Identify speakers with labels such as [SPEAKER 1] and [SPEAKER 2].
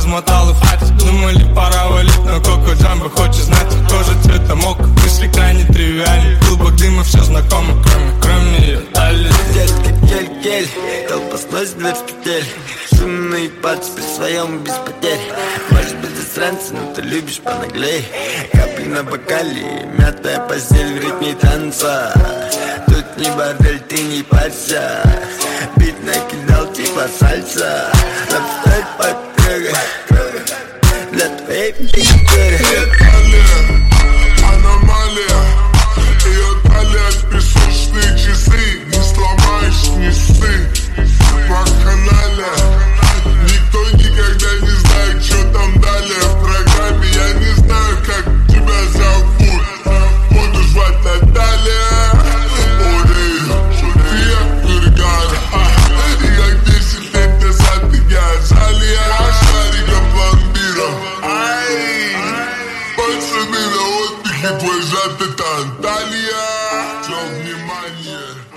[SPEAKER 1] размотал и в хате. Думали, пора валить, но Коко Джамбо хочет знать. Кожа цвета мока, мысли крайне тривиальны. Клубок дыма, все знакомо, кроме ее талии.
[SPEAKER 2] Детка, кель-кель, толпа сносит дверь в петель. Шумные пальцы при своем без потерь. Может быть засранцы, но ты любишь понаглей. Капли на бокале, мятая постель в ритме танца. Тут не бордель, ты не парься. Бит накидал типа сальса. Нам стоит потрогать для твоей фигуры.
[SPEAKER 3] Аномалия, ее талия, песочные часы. Не сломаешь, не ссы. Вакханалия, никто никогда не знает, что там далее в программе. Я не знаю, как тебя зовут. Буду звать Наталья. София Вергара. И как 10 лет назад меня отжали. Я шариком пломбиром. Ай, пацаны на отдыхе, твой жад это Анталия. Все внимание.